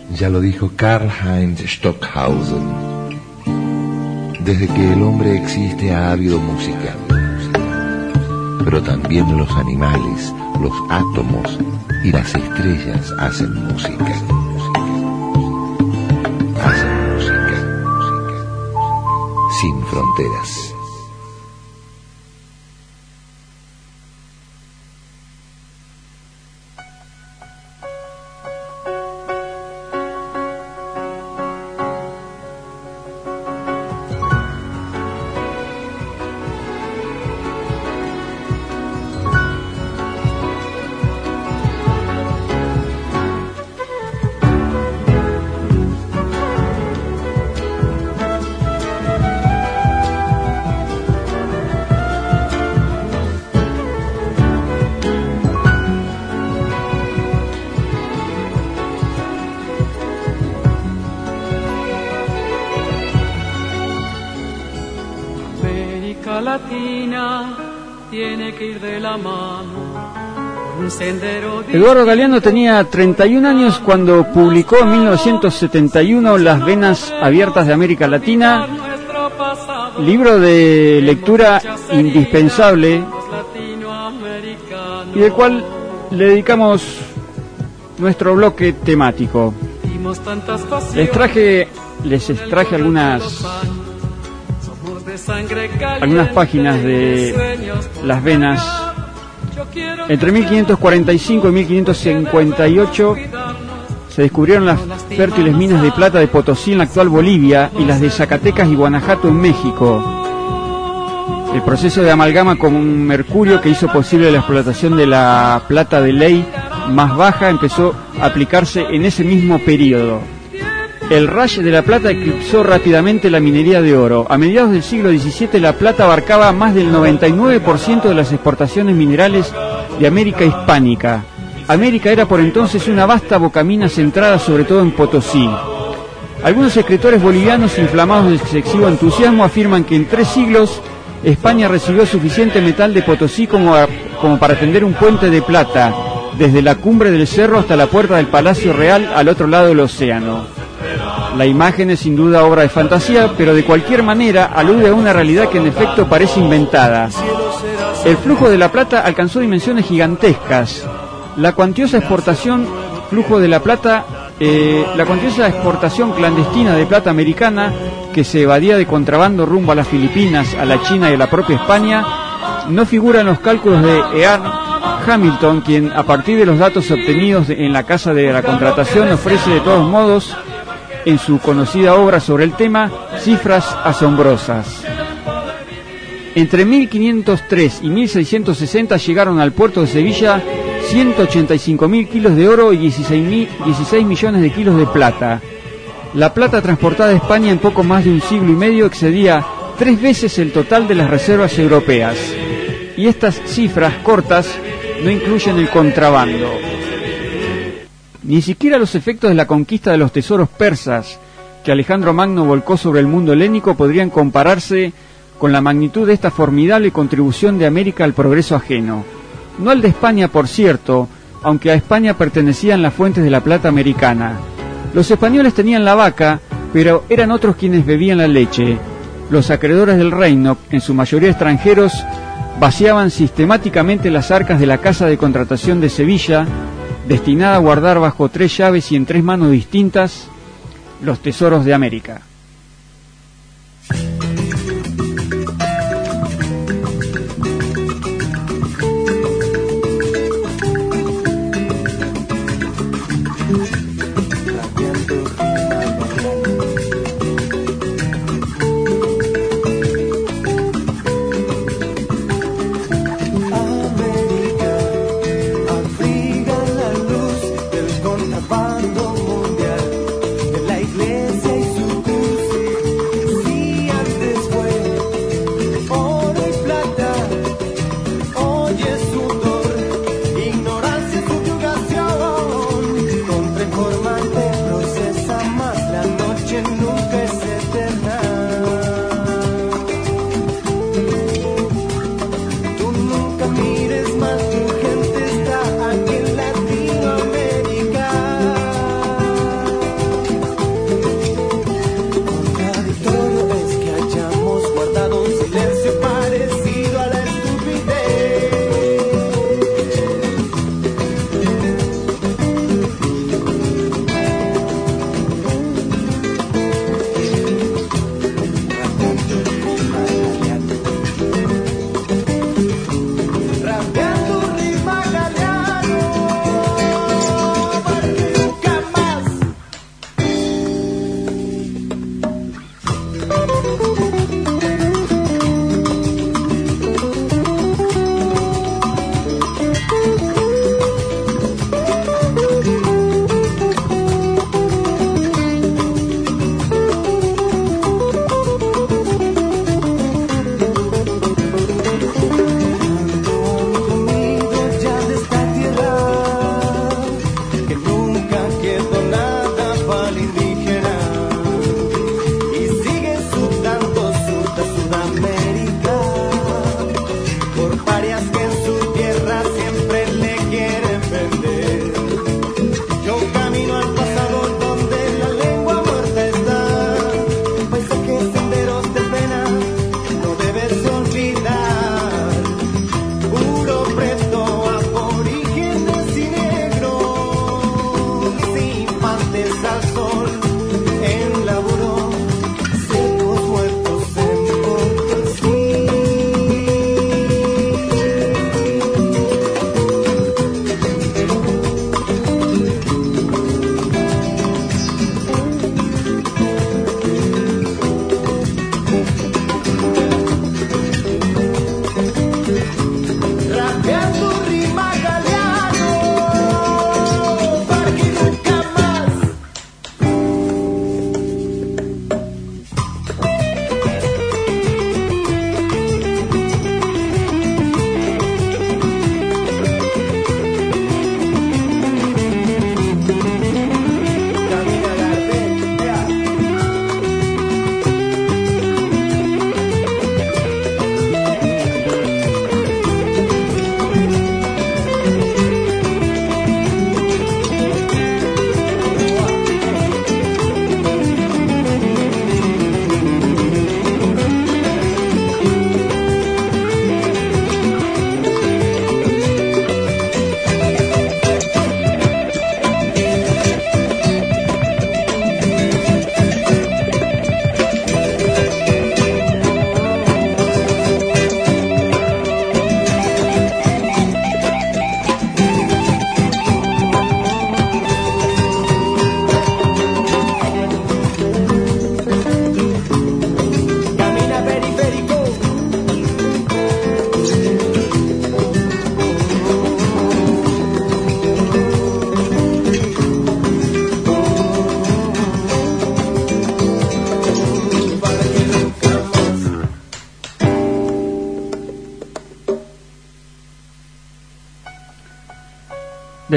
Ya lo dijo Karl-Heinz Stockhausen. Desde que el hombre existe ha habido música, pero también los animales, los átomos y las estrellas hacen música. Hacen música sin fronteras. Latina tiene que ir de la mano por un sendero. Eduardo Galeano tenía 31 años cuando publicó en 1971 Las Venas Abiertas de América Latina, libro de lectura indispensable y del cual le dedicamos nuestro bloque temático. Les extraje algunas páginas de Las Venas. Entre 1545 y 1558 se descubrieron las fértiles minas de plata de Potosí en la actual Bolivia y las de Zacatecas y Guanajuato en México. El proceso de amalgama con mercurio que hizo posible la explotación de la plata de ley más baja empezó a aplicarse en ese mismo periodo. El rush de la plata eclipsó rápidamente la minería de oro. A mediados del siglo XVII la plata abarcaba más del 99% de las exportaciones minerales de América hispánica. América era por entonces una vasta bocamina centrada sobre todo en Potosí. Algunos escritores bolivianos inflamados de excesivo entusiasmo afirman que en 3 siglos España recibió suficiente metal de Potosí como para tender un puente de plata desde la cumbre del cerro hasta la puerta del Palacio Real al otro lado del océano. La imagen es sin duda obra de fantasía, pero de cualquier manera alude a una realidad que en efecto parece inventada. El flujo de la plata alcanzó dimensiones gigantescas. La cuantiosa exportación clandestina de plata americana que se evadía de contrabando rumbo a las Filipinas, a la China y a la propia España, no figura en los cálculos de Earl Hamilton, quien a partir de los datos obtenidos en la Casa de la Contratación ofrece de todos modos en su conocida obra sobre el tema cifras asombrosas. Entre 1503 y 1660 llegaron al puerto de Sevilla 185.000 kilos de oro y 16 millones de kilos de plata. La plata transportada a España en poco más de un siglo y medio excedía 3 veces el total de las reservas europeas. Y estas cifras cortas no incluyen el contrabando. Ni siquiera los efectos de la conquista de los tesoros persas que Alejandro Magno volcó sobre el mundo helénico podrían compararse con la magnitud de esta formidable contribución de América al progreso ajeno. No al de España, por cierto, aunque a España pertenecían las fuentes de la plata americana. Los españoles tenían la vaca, pero eran otros quienes bebían la leche. Los acreedores del reino, en su mayoría extranjeros, vaciaban sistemáticamente las arcas de la Casa de Contratación de Sevilla, destinada a guardar bajo 3 llaves y en 3 manos distintas los tesoros de América. Contrabando mundial de la iglesia y su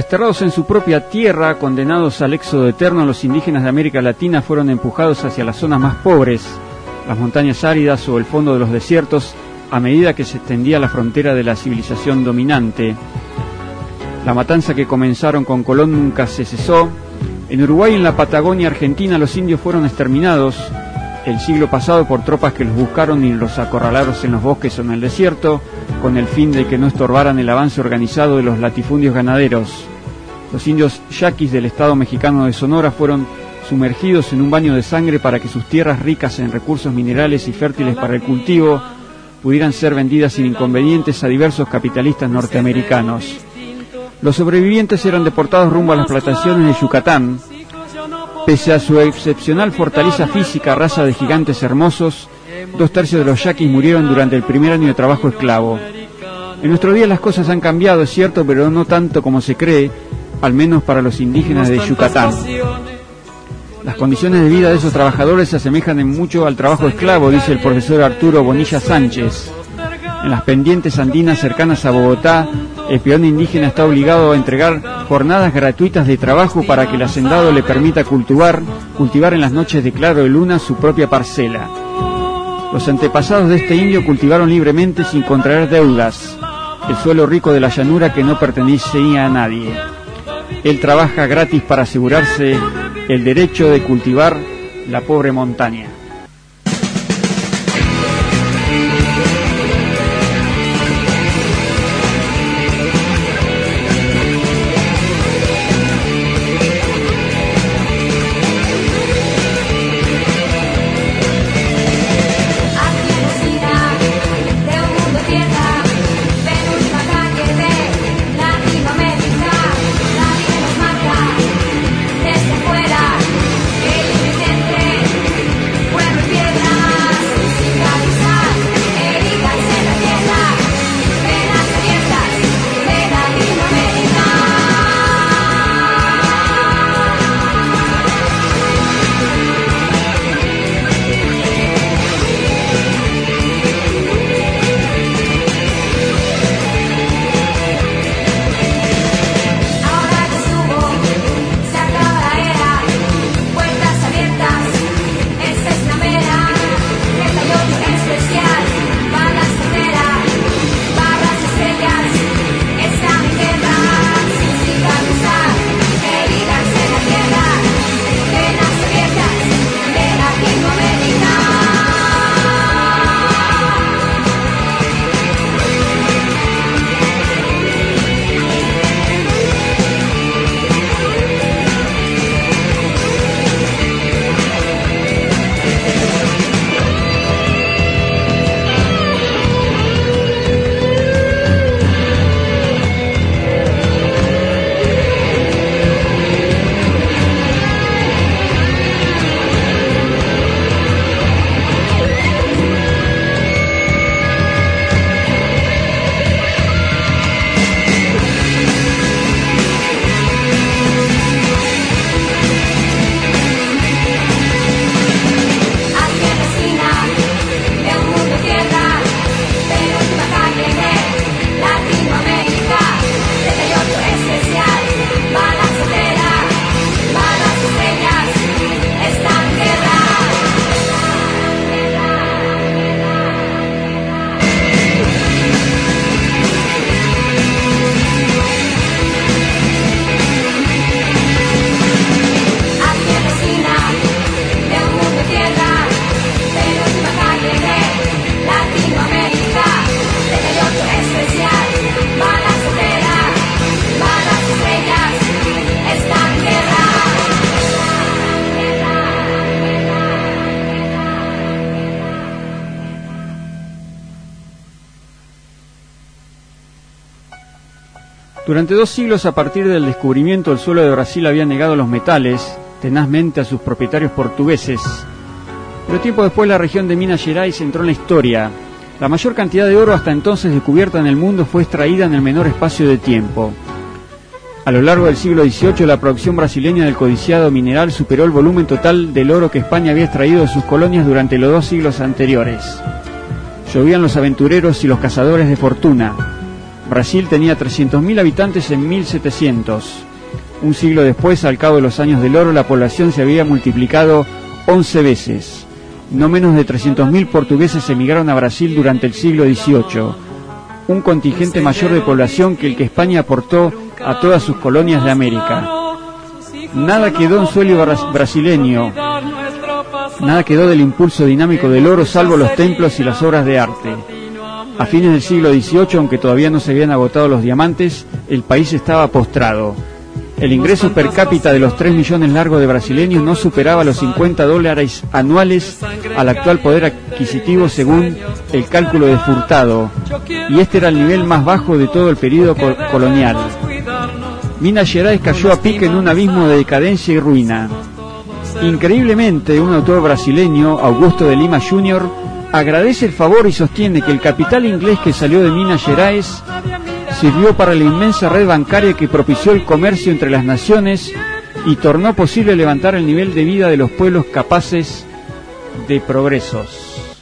Desterrados en su propia tierra, condenados al éxodo eterno, los indígenas de América Latina fueron empujados hacia las zonas más pobres, las montañas áridas o el fondo de los desiertos, a medida que se extendía la frontera de la civilización dominante. La matanza que comenzaron con Colón nunca se cesó. En Uruguay y en la Patagonia Argentina los indios fueron exterminados el siglo pasado por tropas que los buscaron y los acorralaron en los bosques o en el desierto, con el fin de que no estorbaran el avance organizado de los latifundios ganaderos. Los indios yaquis del estado mexicano de Sonora fueron sumergidos en un baño de sangre para que sus tierras ricas en recursos minerales y fértiles para el cultivo pudieran ser vendidas sin inconvenientes a diversos capitalistas norteamericanos. Los sobrevivientes eran deportados rumbo a las plantaciones de Yucatán. Pese a su excepcional fortaleza física, raza de gigantes hermosos, 2/3 de los yaquis murieron durante el primer año de trabajo esclavo. En nuestro día las cosas han cambiado, es cierto, pero no tanto como se cree, al menos para los indígenas de Yucatán. Las condiciones de vida de esos trabajadores se asemejan en mucho al trabajo esclavo, dice el profesor Arturo Bonilla Sánchez. En las pendientes andinas cercanas a Bogotá, el peón indígena está obligado a entregar jornadas gratuitas de trabajo para que el hacendado le permita cultivar en las noches de claro de luna su propia parcela. Los antepasados de este indio cultivaron libremente sin contraer deudas el suelo rico de la llanura que no pertenecía a nadie. Él trabaja gratis para asegurarse el derecho de cultivar la pobre montaña. Durante 2 siglos a partir del descubrimiento el suelo de Brasil había negado los metales tenazmente a sus propietarios portugueses. Pero tiempo después la región de Minas Gerais entró en la historia. La mayor cantidad de oro hasta entonces descubierta en el mundo fue extraída en el menor espacio de tiempo. A lo largo del siglo XVIII la producción brasileña del codiciado mineral superó el volumen total del oro que España había extraído de sus colonias durante los 2 siglos anteriores. Llovían los aventureros y los cazadores de fortuna. Brasil tenía 300.000 habitantes en 1700. Un siglo después, al cabo de los años del oro, la población se había multiplicado 11 veces. No menos de 300.000 portugueses emigraron a Brasil durante el siglo XVIII, un contingente mayor de población que el que España aportó a todas sus colonias de América. Nada quedó en suelo brasileño, nada quedó del impulso dinámico del oro, salvo los templos y las obras de arte. A fines del siglo XVIII, aunque todavía no se habían agotado los diamantes, el país estaba postrado. El ingreso per cápita de los 3 millones largos de brasileños no superaba los $50 anuales al actual poder adquisitivo según el cálculo de Furtado, y este era el nivel más bajo de todo el periodo colonial. Minas Gerais cayó a pique en un abismo de decadencia y ruina. Increíblemente, un autor brasileño, Augusto de Lima Jr., agradece el favor y sostiene que el capital inglés que salió de Minas Gerais sirvió para la inmensa red bancaria que propició el comercio entre las naciones y tornó posible levantar el nivel de vida de los pueblos capaces de progresos.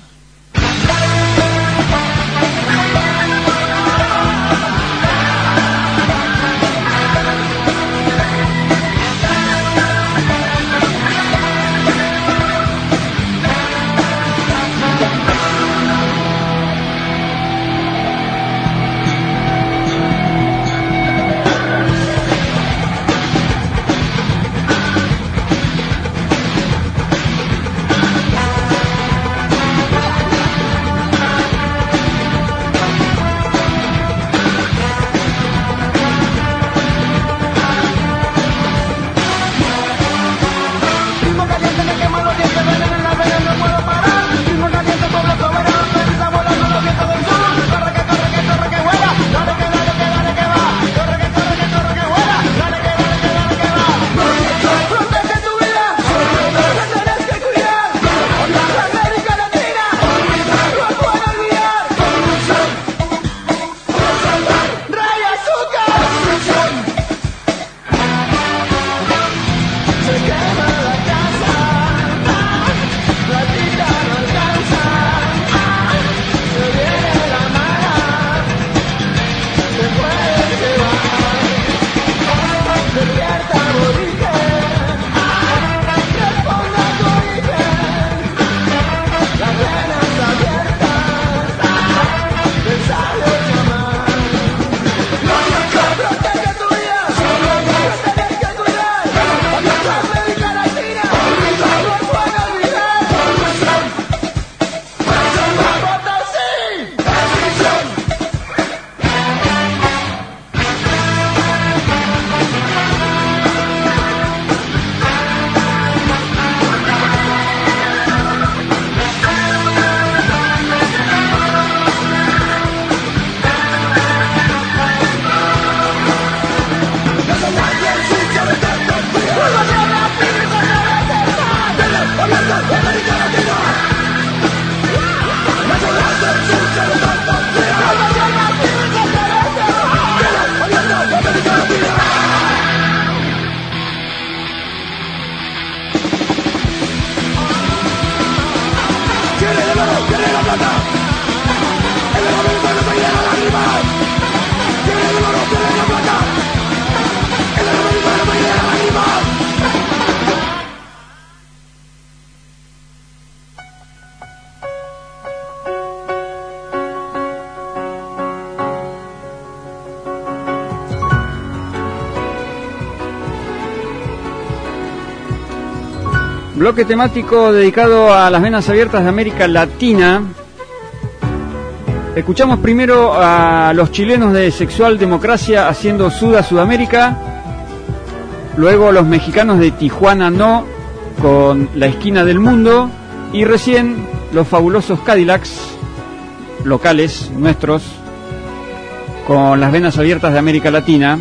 Bloque temático dedicado a las venas abiertas de América Latina. Escuchamos primero a los chilenos de Sexual Democracia haciendo Suda Sudamérica, luego los mexicanos de Tijuana No con La Esquina del Mundo, y recién los fabulosos Cadillacs locales nuestros con las venas abiertas de América Latina.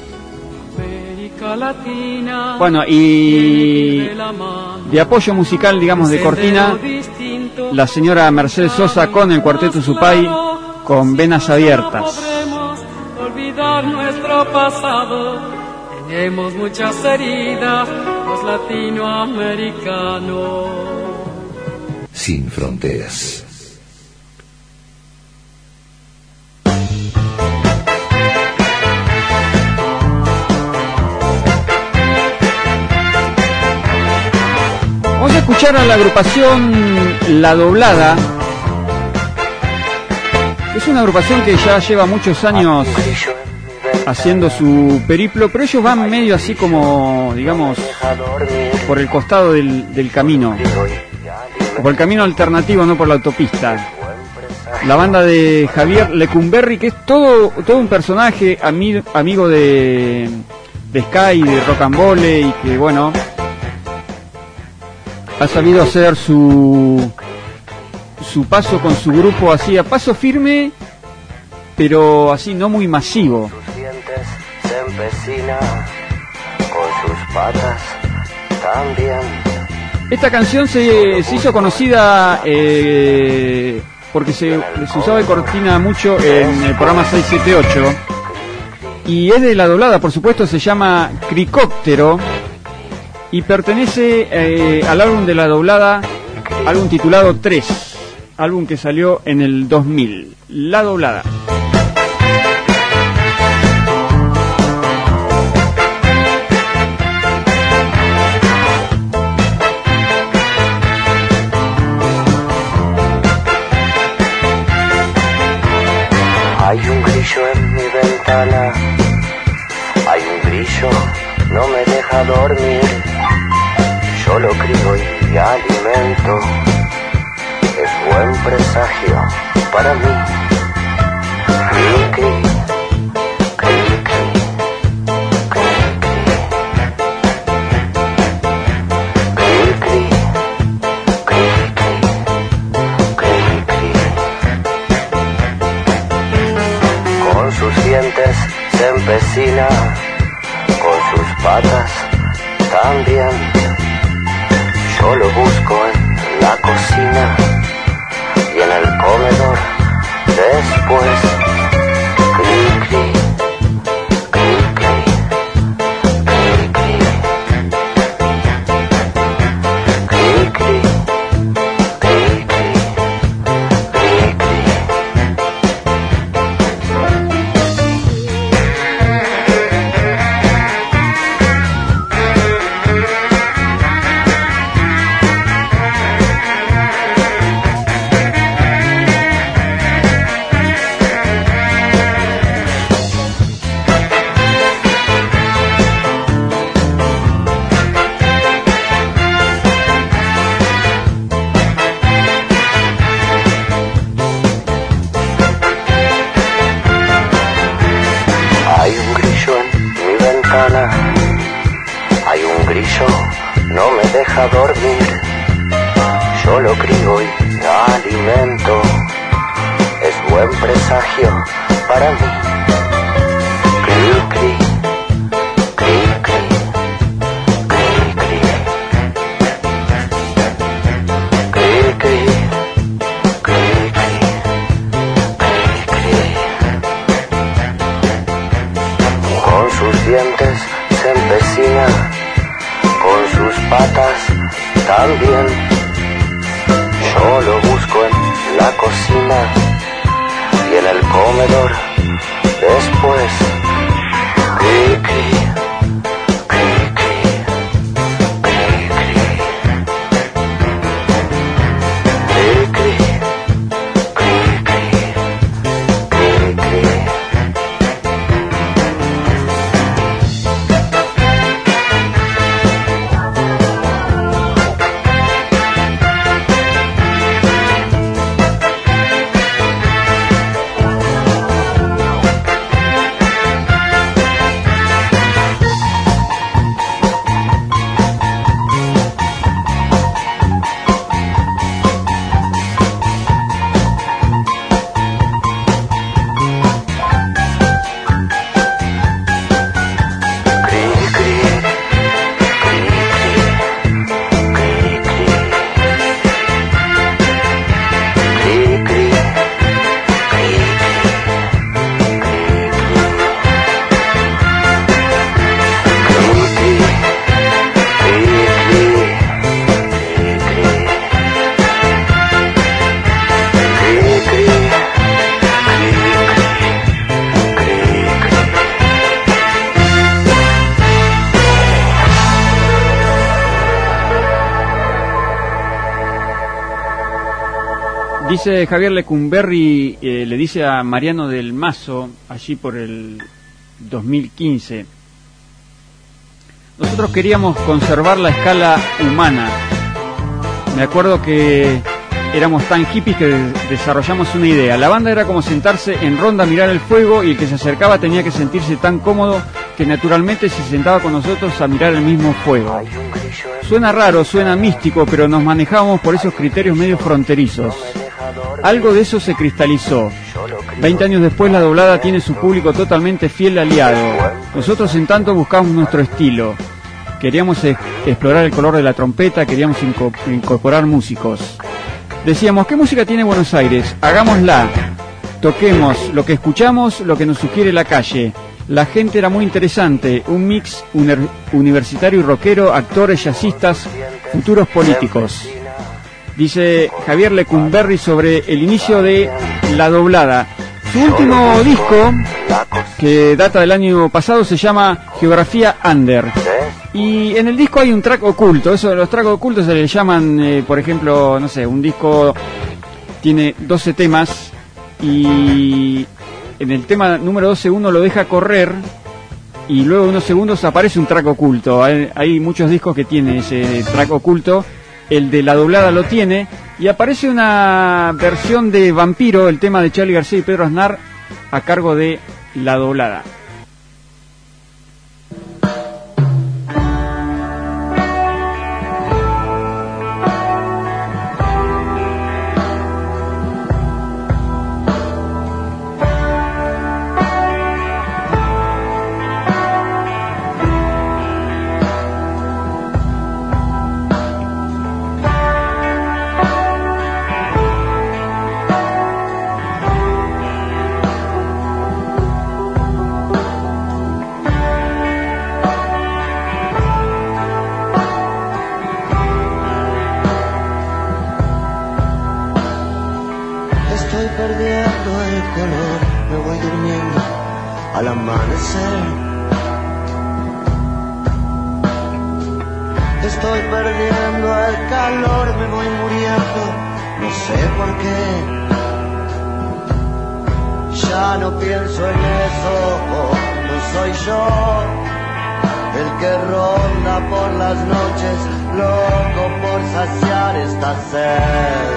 Bueno, y de apoyo musical, digamos, de cortina, la señora Mercedes Sosa con el Cuarteto Supay con Venas Abiertas. Olvidar nuestro pasado, tenemos muchas heridas, los latinoamericanos. Sin fronteras. escuchar a la agrupación La Doblada. Es una agrupación que ya lleva muchos años haciendo su periplo, pero ellos van medio así como, digamos, por el costado del camino, por el camino alternativo, no por la autopista. La banda de Javier Lecumberri, que es todo un personaje, amigo de Sky, de Rock and Volley, y que bueno, ha sabido hacer su paso con su grupo así a paso firme, pero así no muy masivo. Se empecina con sus patas también. Esta canción se hizo conocida porque se usaba de cortina mucho en el programa 678, y es de La Doblada, por supuesto. Se llama Cricóptero y pertenece al álbum de La Doblada, álbum titulado 3, álbum que salió en el 2000. La Doblada. Hay un grillo en mi ventana, hay un grillo, no me deja dormir. Yo lo crío y alimento, es buen presagio para mí. Cri, cri, cri, cri, cri, cri, cri, cri, cri, cri. Con sus dientes se empecina, con sus patas también. Yo lo busco en la cocina y en el comedor después. Cri, cri, cri, cri, cri, cri, cri, cri, cri, cri, cri, cri. Hay un grillo en mi ventana, hay un grillo, no me deja dormir. Yo lo crío y alimento, es buen presagio para mí. Cri, cri, cri, cri, cri, cri, cri, cri, cri, cri, cri, cri. Con sus dientes se empecina, con sus patas también. Yo lo busco en la cocina y en el comedor después. Cri, cri, cri, cri, cri, cri, cri, cri, cri, cri, cri, cri. Dice Javier Lecumberri, le dice a Mariano del Mazo, allí por el 2015, nosotros queríamos conservar la escala humana. Me acuerdo que éramos tan hippies que desarrollamos una idea. La banda era como sentarse en ronda a mirar el fuego, y el que se acercaba tenía que sentirse tan cómodo que naturalmente se sentaba con nosotros a mirar el mismo fuego. Suena raro, suena místico, pero nos manejábamos por esos criterios medio fronterizos. Algo de eso se cristalizó. 20 años después la doblada tiene su público totalmente fiel aliado. Nosotros en tanto buscamos nuestro estilo. Queríamos explorar el color de la trompeta, queríamos incorporar músicos. Decíamos, ¿qué música tiene Buenos Aires? Hagámosla. Toquemos lo que escuchamos, lo que nos sugiere la calle. La gente era muy interesante, un mix universitario y rockero, actores, jazzistas, futuros políticos. Dice Javier Lecumberri sobre el inicio de la doblada. Su último disco, que data del año pasado, se llama Geografía Under. Y en el disco hay un track oculto. Eso de los tracks ocultos se le llaman, por ejemplo, no sé, un disco tiene 12 temas y en el tema número 12 uno lo deja correr y luego de unos segundos aparece un track oculto. Hay muchos discos que tienen ese track oculto. El de la doblada lo tiene y aparece una versión de Vampiro, el tema de Charly García y Pedro Aznar, a cargo de la doblada. Estoy perdiendo el calor, me voy muriendo, no sé por qué. Ya no pienso en eso, no soy yo el que ronda por las noches, loco por saciar esta sed.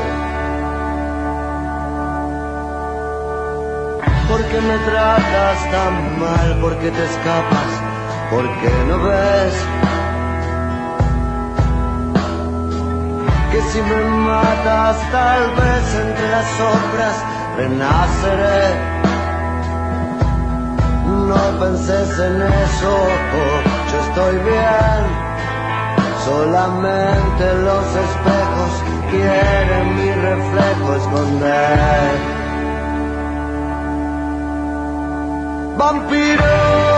¿Por qué me tratas tan mal? ¿Por qué te escapas? ¿Por qué no ves que si me matas tal vez entre las sombras renaceré? No penses en eso, yo estoy bien. Solamente los espejos quieren mi reflejo esconder. Vampiro,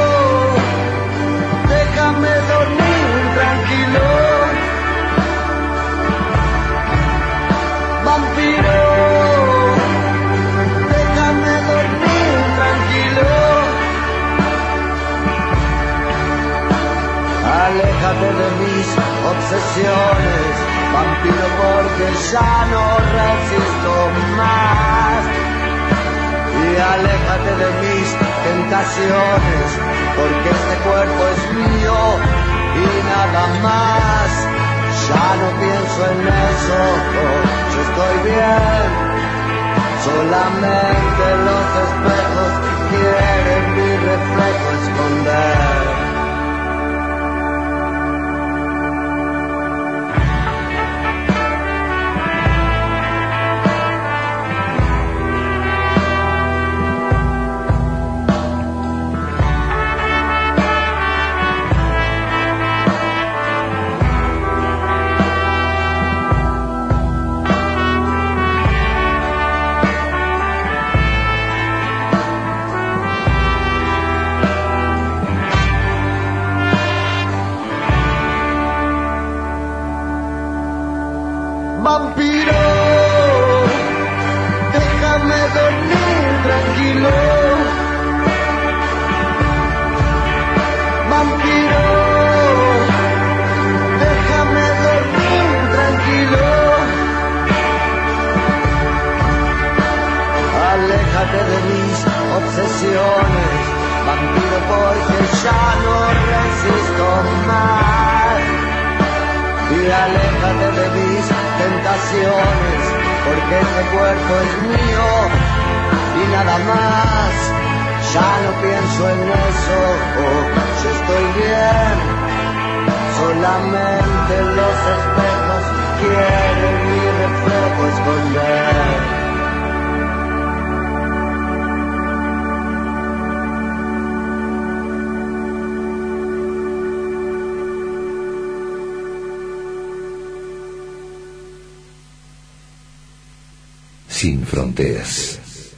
déjame dormir tranquilo. Vampiro, déjame dormir tranquilo. Aléjate de mis obsesiones, vampiro, porque ya no resisto más. Y aléjate de mis tentaciones, porque este cuerpo es mío y nada más. Ya no pienso en eso, yo estoy bien. Solamente los espejos quieren mi reflejo esconder. Vampiro, déjame dormir tranquilo. Vampiro, déjame dormir tranquilo. vacaciones, porque este cuerpo es mío y nada más. Ya no pienso en eso, yo estoy bien. Solamente los espejos quieren mi reflejo esconder. Sin fronteras.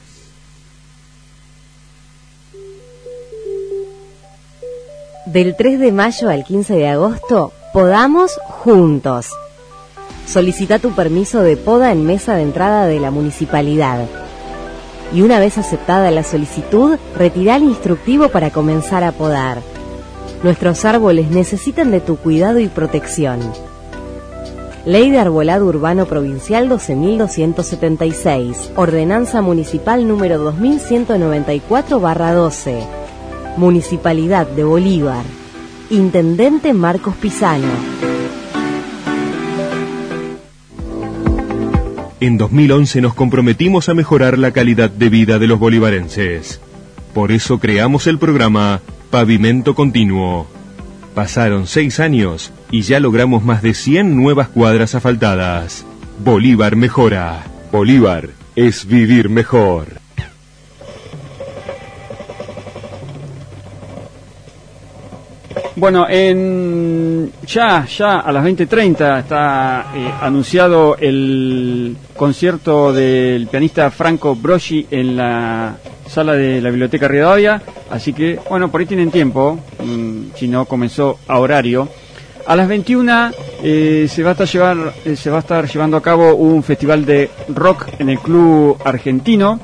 Del 3 de mayo al 15 de agosto, podamos juntos. Solicita tu permiso de poda en mesa de entrada de la municipalidad. Y una vez aceptada la solicitud, retirá el instructivo para comenzar a podar. Nuestros árboles necesitan de tu cuidado y protección. Ley de Arbolado Urbano Provincial 12.276, Ordenanza Municipal número 2194/12, Municipalidad de Bolívar, Intendente Marcos Pisano. En 2011 nos comprometimos a mejorar la calidad de vida de los bolivarenses. Por eso creamos el programa Pavimento Continuo. Pasaron 6 años y ya logramos más de 100 nuevas cuadras asfaltadas. Bolívar mejora. Bolívar es vivir mejor. Bueno, ya a las 20:30 está anunciado el concierto del pianista Franco Broggi en la sala de la Biblioteca Rivadavia, así que, bueno, por ahí tienen tiempo, si no comenzó a horario. A las 21 se va a estar llevando a cabo un festival de rock en el Club Argentino.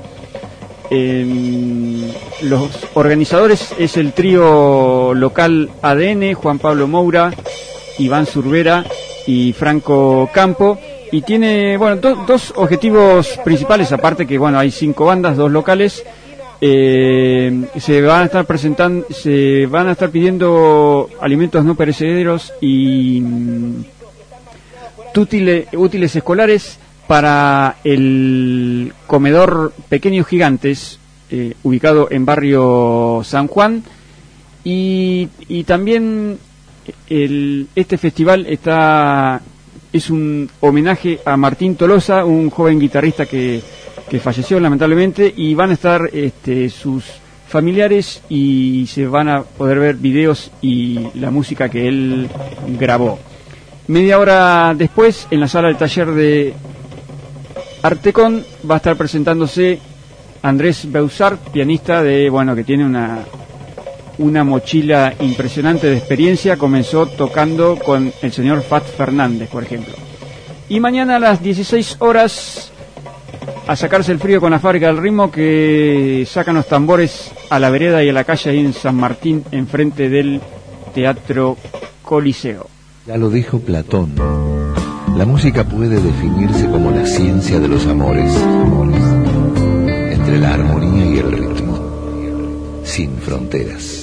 Los organizadores es el trío local ADN, Juan Pablo Moura, Iván Zurbera y Franco Campo, y tiene, bueno, dos objetivos principales, aparte que, bueno, hay 5 bandas, 2 locales. Se van a estar pidiendo alimentos no perecederos y útiles escolares para el comedor Pequeños Gigantes, ubicado en barrio San Juan, y también este festival es un homenaje a Martín Tolosa, un joven guitarrista que falleció lamentablemente, y van a estar sus familiares y se van a poder ver videos y la música que él grabó. Media hora después, en la sala del taller de Artecon, va a estar presentándose Andrés Beusart, pianista que tiene una mochila impresionante de experiencia. Comenzó tocando con el señor Fat Fernández, por ejemplo. Y mañana a las 16 horas, a sacarse el frío con la Fábrica del Ritmo, que sacan los tambores a la vereda y a la calle ahí en San Martín, enfrente del Teatro Coliseo. Ya lo dijo Platón. La música puede definirse como la ciencia de los amores, entre la armonía y el ritmo, sin fronteras.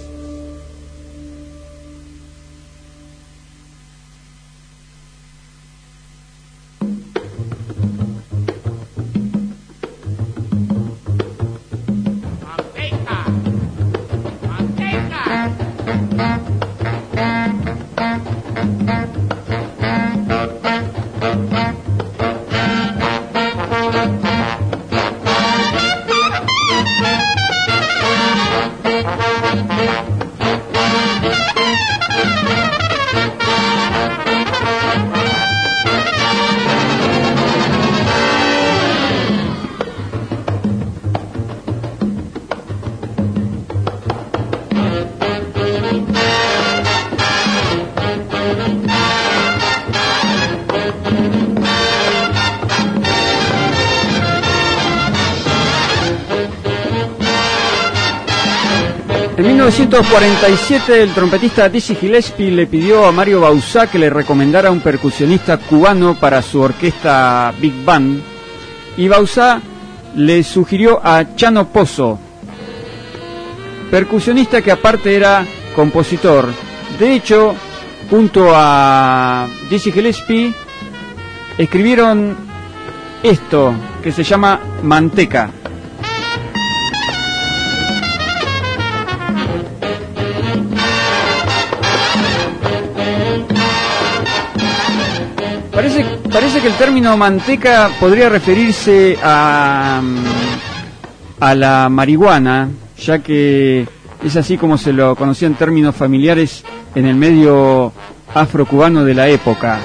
En 1947 el trompetista Dizzy Gillespie le pidió a Mario Bauzá que le recomendara un percusionista cubano para su orquesta Big Band, y Bauzá le sugirió a Chano Pozo, percusionista que aparte era compositor. De hecho, junto a Dizzy Gillespie escribieron esto que se llama Manteca. Parece que el término manteca podría referirse a la marihuana, ya que es así como se lo conocía en términos familiares en el medio afrocubano de la época.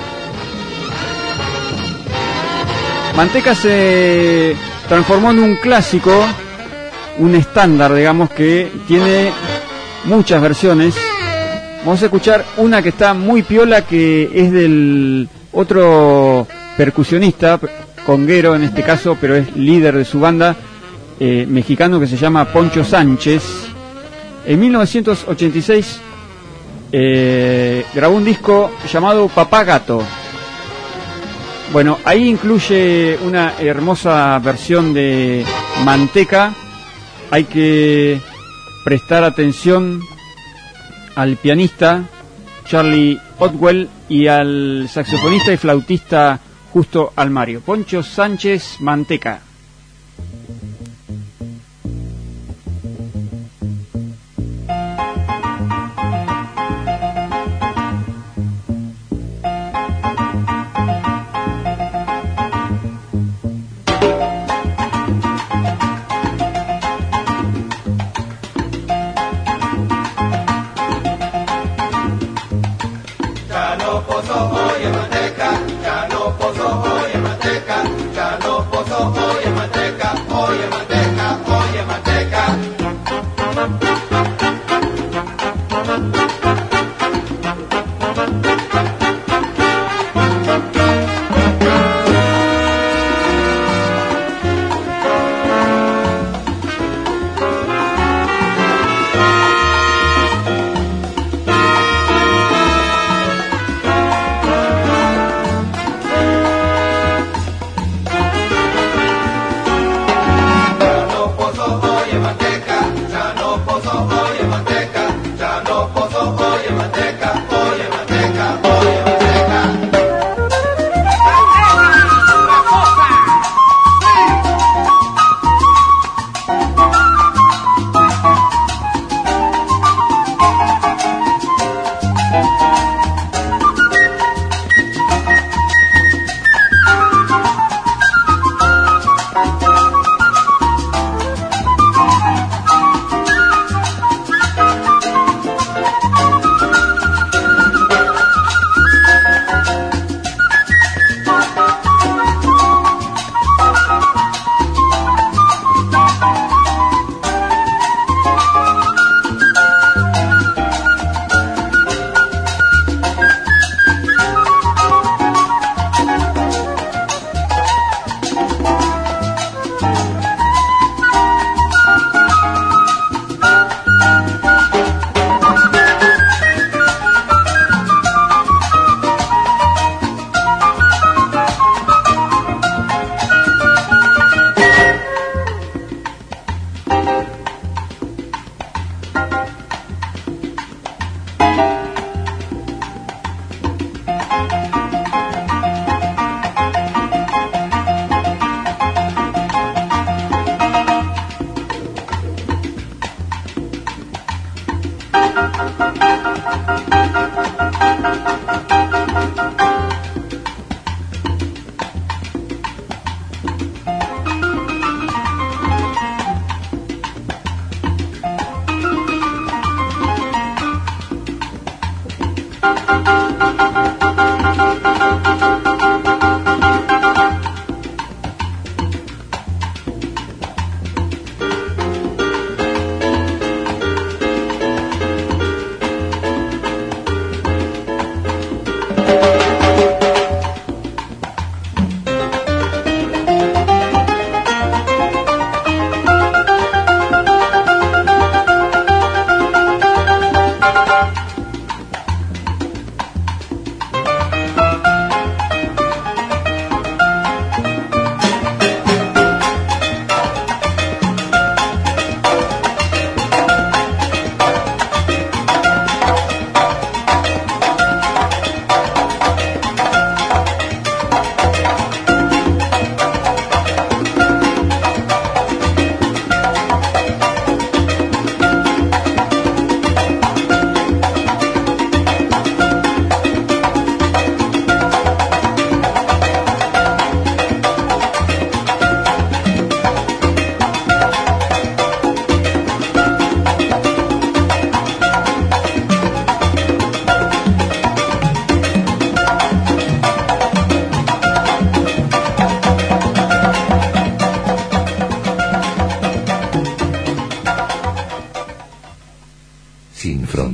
Manteca se transformó en un clásico, un estándar, digamos, que tiene muchas versiones. Vamos a escuchar una que está muy piola, que es del otro percusionista, conguero en este caso, pero es líder de su banda, mexicano, que se llama Poncho Sánchez. En 1986 grabó un disco llamado Papá Gato. Bueno, ahí incluye una hermosa versión de Manteca. Hay que prestar atención al pianista Charlie Otwell y al saxofonista y flautista Justo Almario. Poncho Sánchez, Manteca.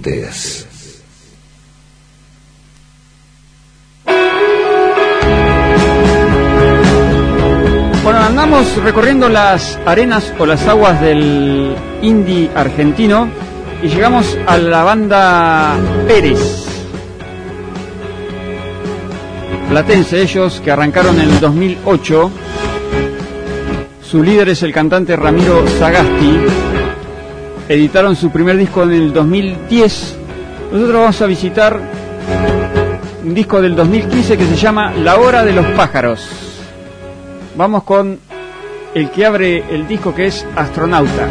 Fuentes. Bueno, andamos recorriendo las arenas o las aguas del indie argentino y llegamos a la banda Pérez. Platense ellos, que arrancaron en el 2008. Su líder es el cantante Ramiro Sagasti. Editaron su primer disco en el 2010. Nosotros vamos a visitar un disco del 2015 que se llama La Hora de los Pájaros. Vamos con el que abre el disco, que es Astronauta.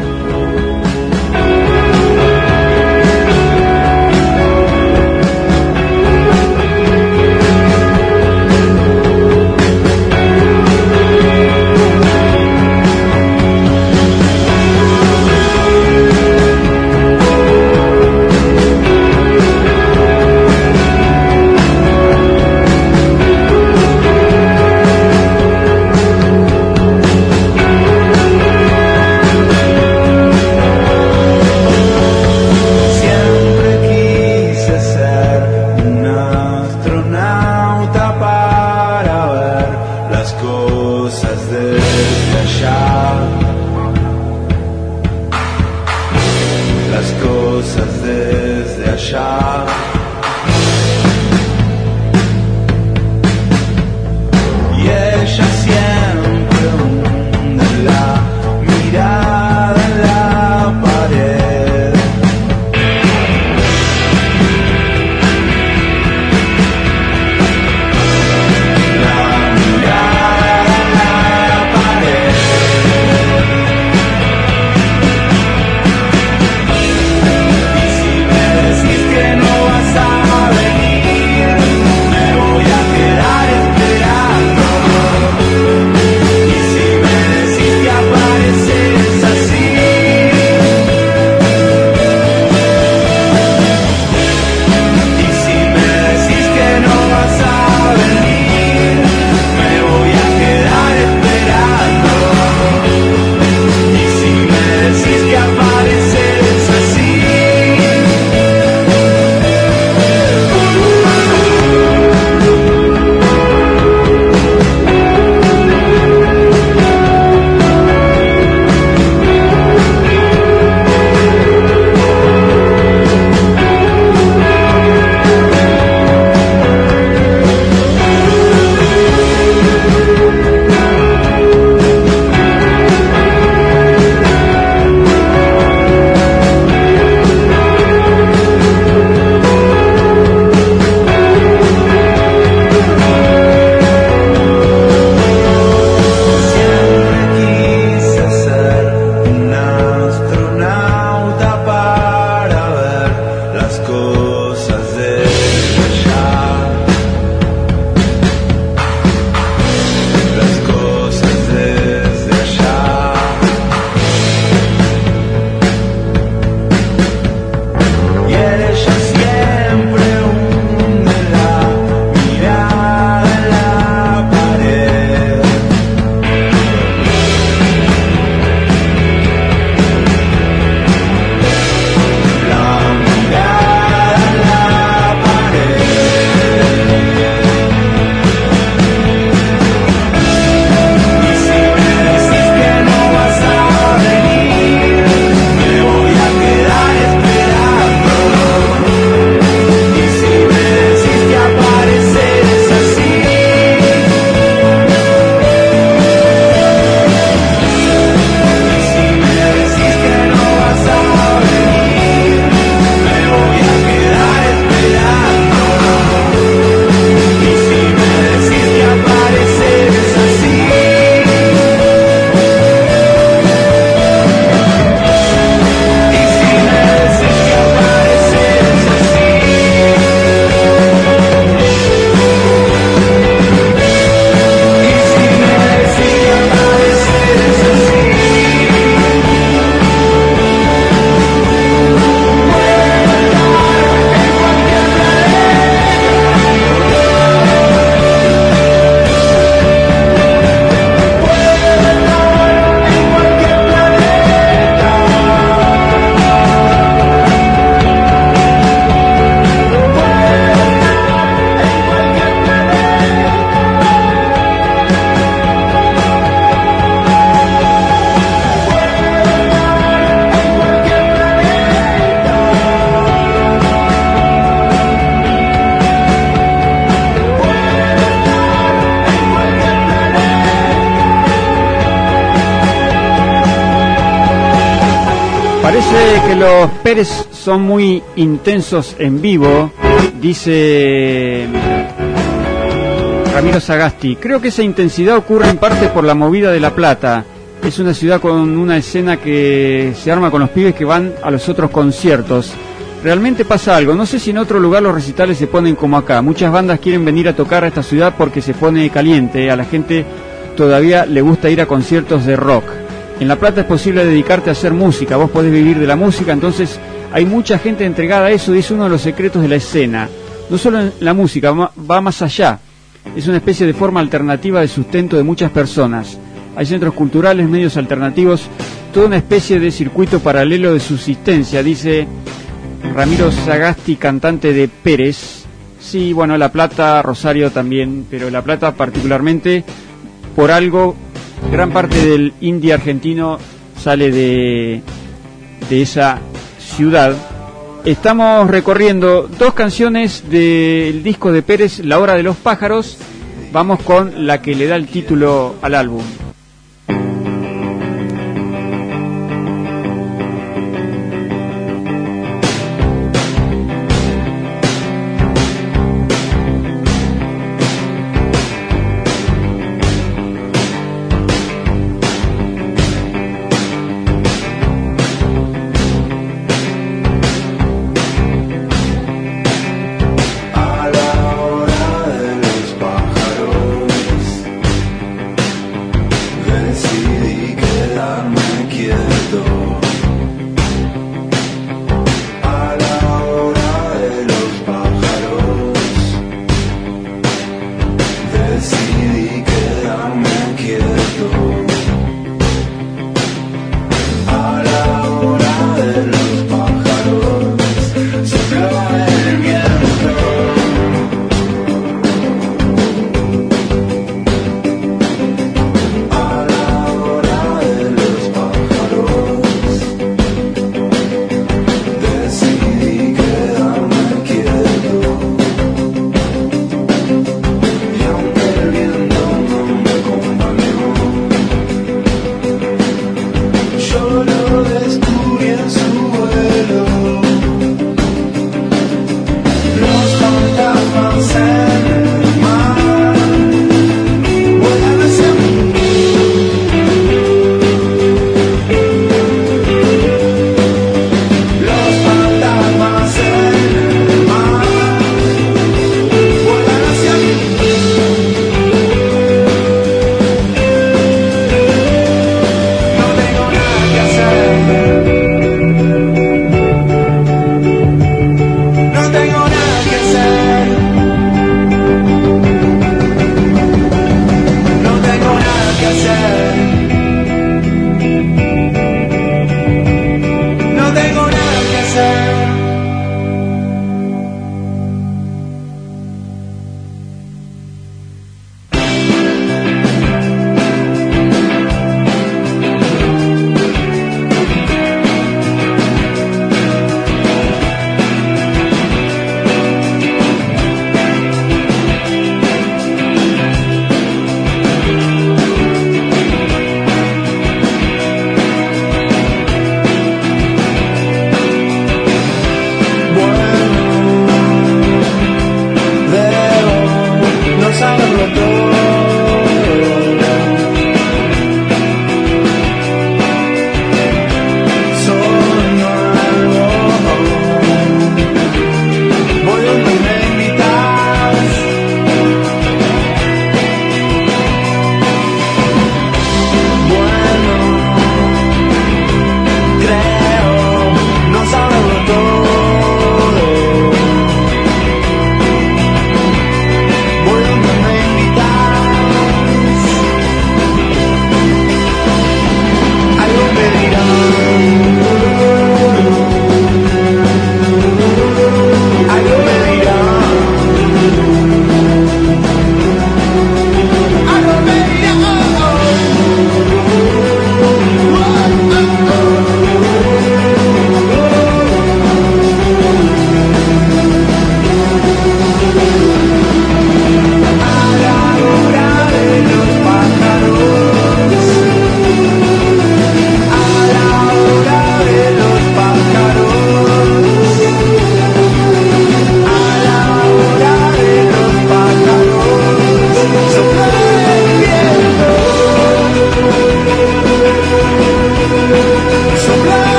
Parece que los Pérez son muy intensos en vivo, dice Ramiro Sagasti. Creo que esa intensidad ocurre en parte por la movida de La Plata. Es una ciudad con una escena que se arma con los pibes que van a los otros conciertos. Realmente pasa algo. No sé si en otro lugar los recitales se ponen como acá. Muchas bandas quieren venir a tocar a esta ciudad porque se pone caliente. A la gente todavía le gusta ir a conciertos de rock. En La Plata es posible dedicarte a hacer música. Vos podés vivir de la música, entonces hay mucha gente entregada a eso y es uno de los secretos de la escena. No solo en la música, va más allá. Es una especie de forma alternativa de sustento de muchas personas. Hay centros culturales, medios alternativos, toda una especie de circuito paralelo de subsistencia, dice Ramiro Sagasti, cantante de Pérez. Sí, bueno, La Plata, Rosario también, pero La Plata particularmente, por algo, gran parte del indie argentino sale de esa ciudad. Estamos recorriendo 2 canciones del disco de Pérez, La Hora de los Pájaros. Vamos con la que le da el título al álbum.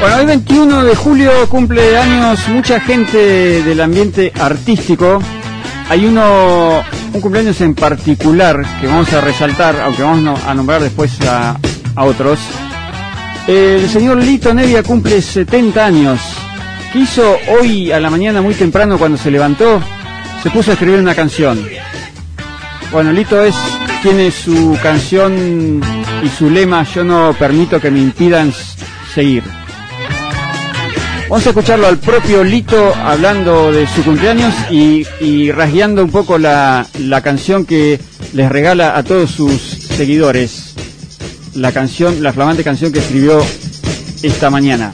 Bueno, hoy 21 de julio cumple años mucha gente del ambiente artístico. Hay un cumpleaños en particular que vamos a resaltar, aunque vamos a nombrar después a otros. El señor Lito Nevia cumple 70 años. ¿Qué hizo hoy a la mañana muy temprano cuando se levantó? Se puso a escribir una canción. Bueno, Lito tiene su canción y su lema: yo no permito que me impidan seguir. Vamos a escucharlo al propio Lito hablando de su cumpleaños y rasgueando un poco la canción que les regala a todos sus seguidores. La flamante canción que escribió esta mañana.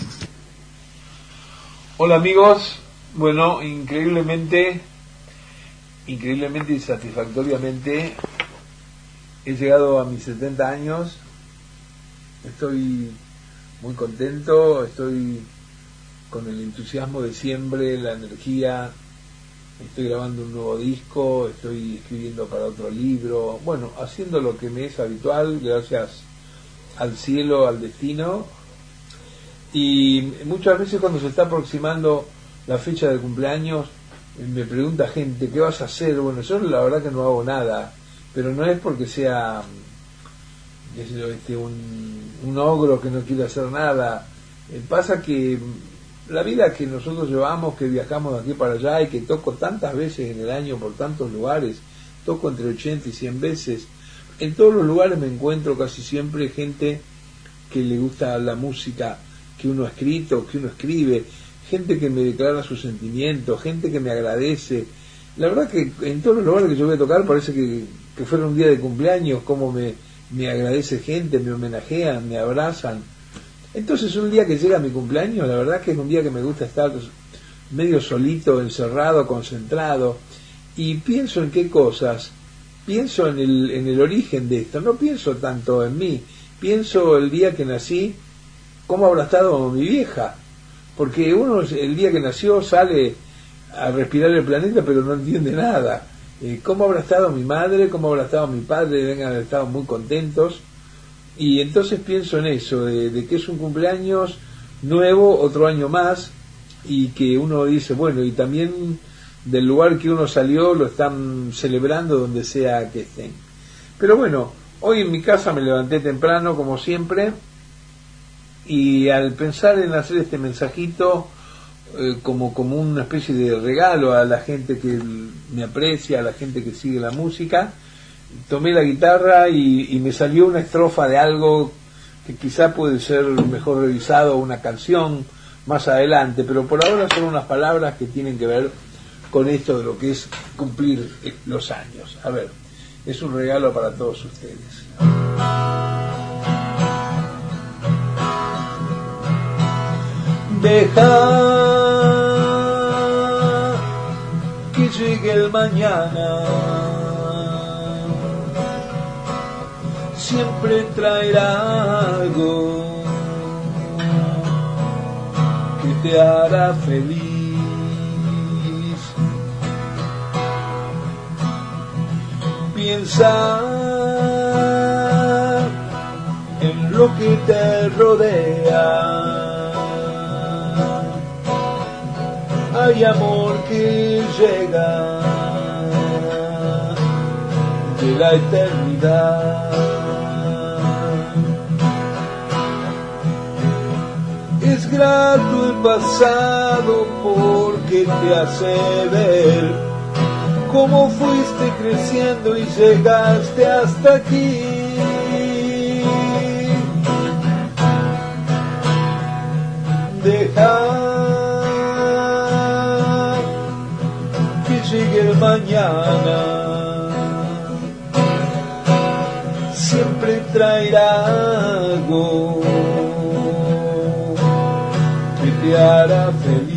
Hola amigos, bueno, increíblemente y satisfactoriamente he llegado a mis 70 años. Estoy muy contento, estoy con el entusiasmo de siempre, la energía. Estoy grabando un nuevo disco, estoy escribiendo para otro libro, bueno, haciendo lo que me es habitual, gracias al cielo, al destino. Y muchas veces cuando se está aproximando la fecha de cumpleaños, me pregunta gente, ¿qué vas a hacer? Bueno, yo la verdad que no hago nada, pero no es porque sea un ogro que no quiere hacer nada. Pasa que la vida que nosotros llevamos, que viajamos de aquí para allá y que toco tantas veces en el año por tantos lugares, toco entre 80 y 100 veces, en todos los lugares me encuentro casi siempre gente que le gusta la música que uno ha escrito, que uno escribe, gente que me declara sus sentimientos, gente que me agradece. La verdad que en todos los lugares que yo voy a tocar parece que fuera un día de cumpleaños, como me agradece gente, me homenajean, me abrazan. Entonces un día que llega mi cumpleaños, la verdad que es un día que me gusta estar medio solito, encerrado, concentrado, y pienso en qué cosas, pienso en el origen de esto, no pienso tanto en mí, pienso el día que nací, cómo habrá estado mi vieja, porque uno el día que nació sale a respirar el planeta pero no entiende nada. Cómo habrá estado mi madre, cómo habrá estado mi padre, deben haber estado muy contentos. Y entonces pienso en eso, de que es un cumpleaños nuevo, otro año más, y que uno dice, bueno, y también del lugar que uno salió lo están celebrando donde sea que estén. Pero bueno, hoy en mi casa me levanté temprano, como siempre, y al pensar en hacer este mensajito, como una especie de regalo a la gente que me aprecia, a la gente que sigue la música, tomé la guitarra y me salió una estrofa de algo que quizá puede ser mejor revisado, una canción más adelante, pero por ahora son unas palabras que tienen que ver con esto de lo que es cumplir los años. A ver, es un regalo para todos ustedes. Deja que llegue el mañana, siempre traerá algo que te hará feliz. Piensa en lo que te rodea. Hay amor que llega de la eternidad. Es grato el pasado porque te hace ver cómo fuiste creciendo y llegaste hasta aquí. Deja que llegue el mañana, siempre traerá algo que te hará feliz.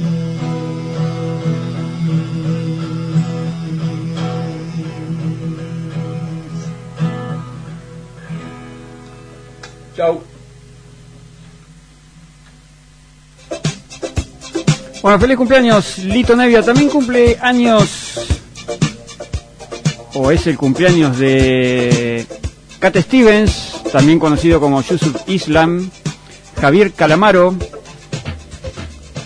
Chau. Bueno, feliz cumpleaños, Lito Nevia. También cumple años, o es el cumpleaños de Cat Stevens, también conocido como Yusuf Islam, Javier Calamaro,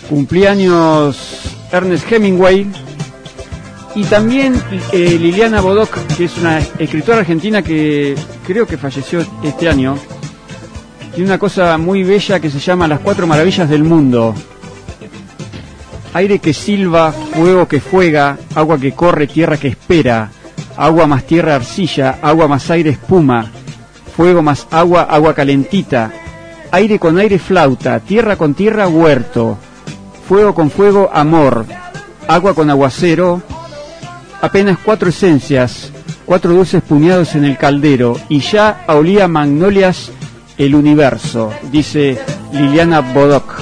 Cumpleaños Ernest Hemingway. Y también Liliana Bodoc, que es una escritora argentina que creo que falleció este año. Tiene una cosa muy bella que se llama Las 4 Maravillas del Mundo. Aire que silba, fuego que fuega, agua que corre, tierra que espera, agua más tierra arcilla, agua más aire espuma, fuego más agua, agua calentita, aire con aire flauta, tierra con tierra huerto, fuego con fuego amor, agua con aguacero, apenas 4 esencias, 4 dulces puñados en el caldero, y ya olía magnolias el universo, dice Liliana Bodoc.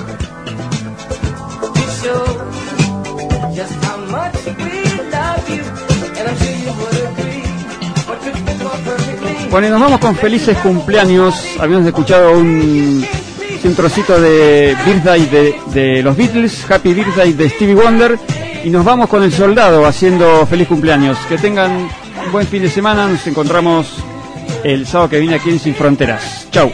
Bueno, y nos vamos con felices cumpleaños. Habíamos escuchado un trocito de Birthday de los Beatles, Happy Birthday de Stevie Wonder, y nos vamos con El Soldado haciendo feliz cumpleaños. Que tengan un buen fin de semana. Nos encontramos el sábado que viene aquí en Sin Fronteras. Chau.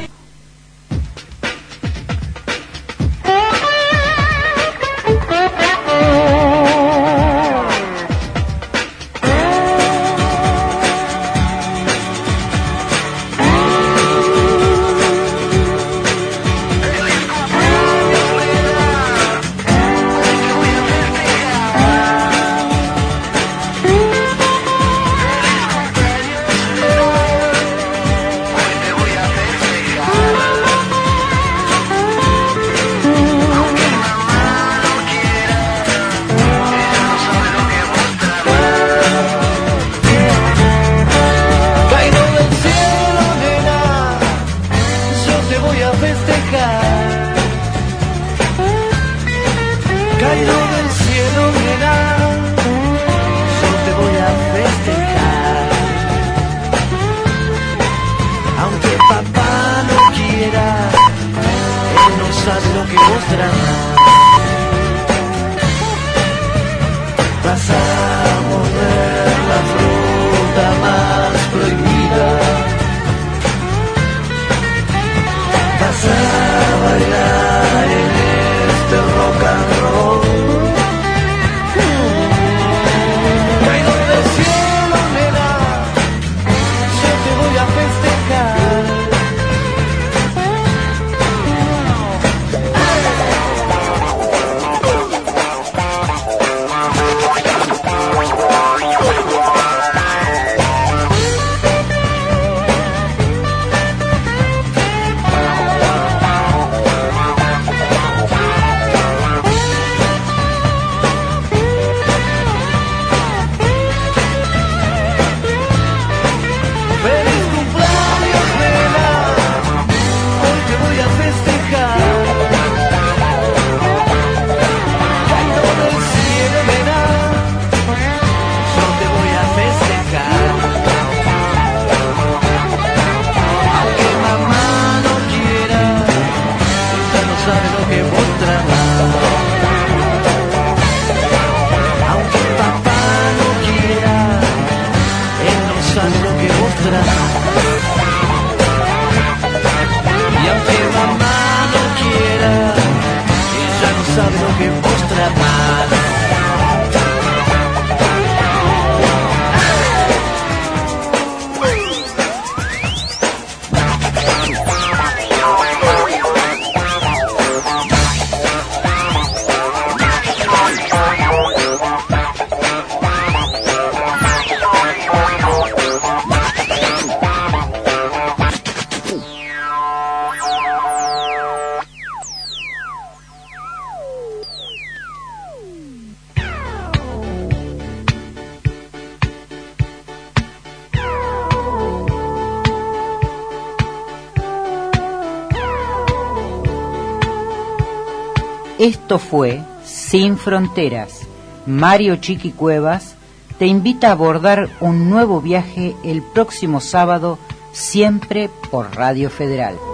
Esto fue Sin Fronteras. Mario Chiqui Cuevas te invita a abordar un nuevo viaje el próximo sábado, siempre por Radio Federal.